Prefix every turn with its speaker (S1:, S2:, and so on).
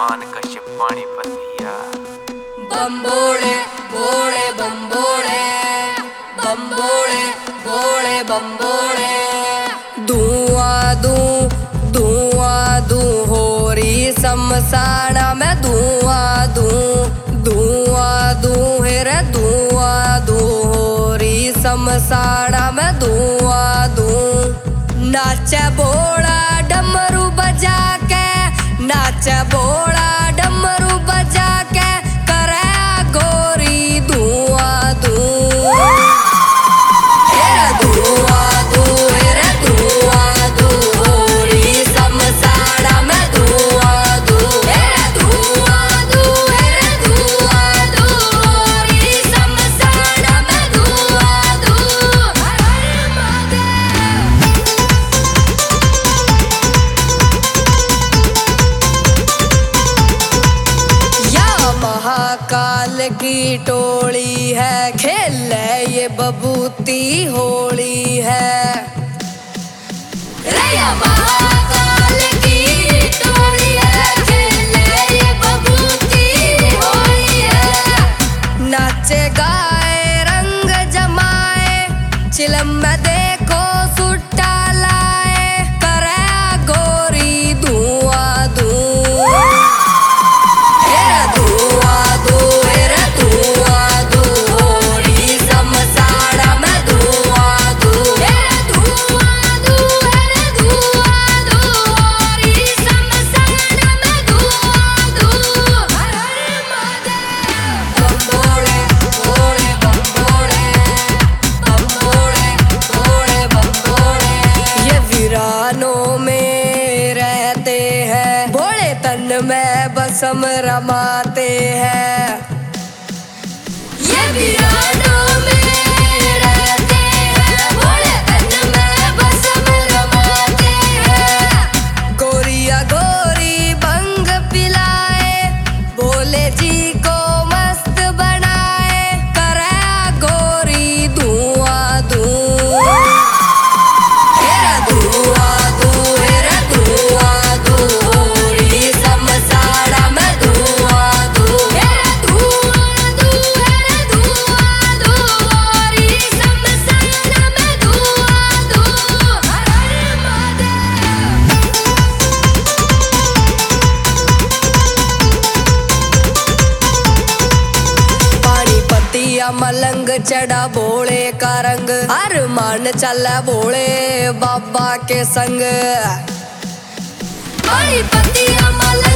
S1: मान कश्यप पानी पतिया।
S2: बम्बोड़े बोड़े बम्बोड़े बम्बोड़े बोड़े बम्बोड़े धुआं दूं होरी शमशाना में धुआं दूं हेरे धुआं दूं होरी शमशाना में धुआं दूं। नाचे बोड़ा डमरू बजा के, नाचे बोड़ा डमरू बजा के करे गोरी धुआं दूं। हेरे धुआं दूं हेरे धुआं दूं होरी शमशाना में धुआं दूं। हेरे धुआं दूं हेरे धुआं दूं होरी शमशाना में धुआं दूं। हर हर महादेव। या महाकाल की टोली है, खेले ये बबूती होली है। रे या महाकाल की टोली है, खेले ये बबूती होली है। नाचे गाए रंग जमाए, चिलम में देखो सुट्टा लाए करे गोरी धुआं दूं। हेरे धुआं दूं हेरे धुआं दूं होरी शमशाना में धुआं दूं। हेरे धुआं दूं हेरे धुआं दूं होरी शमशाना में धुआं दूं। हर हर महादेव। बम्बोड़े बोड़े बम्बोड़े बम्बोड़े बोड़े बम्बोड़े ये वीरानों में रहते हैं, भोले तन में बसम रमाते हैं। ये वीरानों में रहते हैं, भोले तन में बसम रमाते हैं। गोरिया गोरी भंग पिलाए, भोले जी को मस्त बनाए करे गोरी धुआं दूं। हेरे धुआं दूं हेरे धुआं दूं होरी शमशाना में धुआं दूं। हेरे धुआं दूं हेरे धुआं दूं होरी शमशाना में धुआं दूं। हर हर महादेव। पानी पतिया मलंग चढ़ा भोले का रंग, अरमान चला भोले बाबा के संग। पानी पतिया मलंग